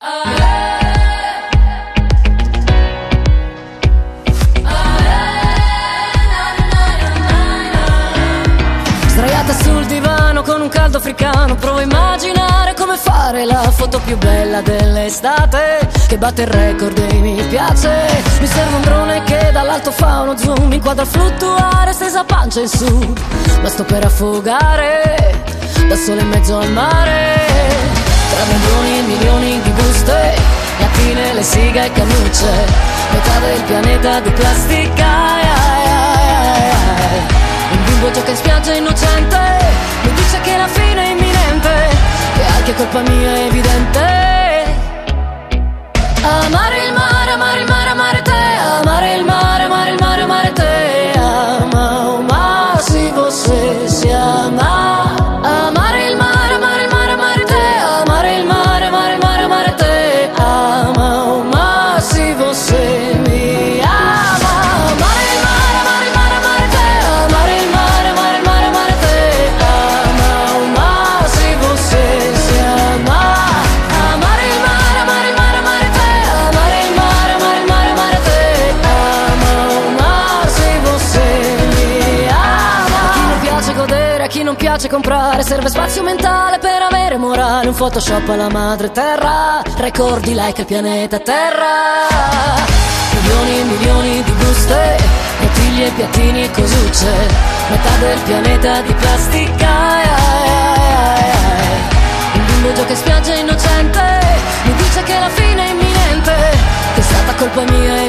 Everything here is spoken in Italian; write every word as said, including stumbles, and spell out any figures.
Sdraiata sul divano con un caldo africano, provo a immaginare come fare la foto più bella dell'estate, che batte il record e mi piace. Mi serve un drone che dall'alto fa uno zoom, inquadra fluttuare stesa a pancia in su, ma sto per affogare da solo in mezzo al mare. Tra milioni e milioni di buste, lattine, le siga e cannucce, metà del pianeta di plastica. Ai, ai, ai, ai. Un bimbo gioca in spiaggia innocente, mi dice che la fine è imminente, che anche è colpa mia è evidente. Amare il mare, amare il mare, amare te, amare il mare, amare il mare, amare te. Ama, oh, ma si fosse si ama. Amare il mare, amare il mare, amare te, amare il mare, amare il mare, amare te. Ama, oh, ma si fosse mi ama. Amare il mare, amare il mare, amare te, amare il mare, amare il mare, amare te. Ama, oh, ma si fosse si ama. Amare il mare, amare il mare, amare te, amare il mare, amare il mare, amare te. Ama, oh, ma si fosse mi ama. A chi non piace godere, a chi non piace comprare, serve spazio mentale per avere morale. Un Photoshop alla madre terra, record di like al pianeta terra. Milioni e milioni di buste, bottiglie, piattini e cosucce, metà del pianeta di plastica. Ai, ai, ai, ai. Un bimbo gioca in spiaggia innocente, mi dice che la fine è imminente, che è stata colpa mia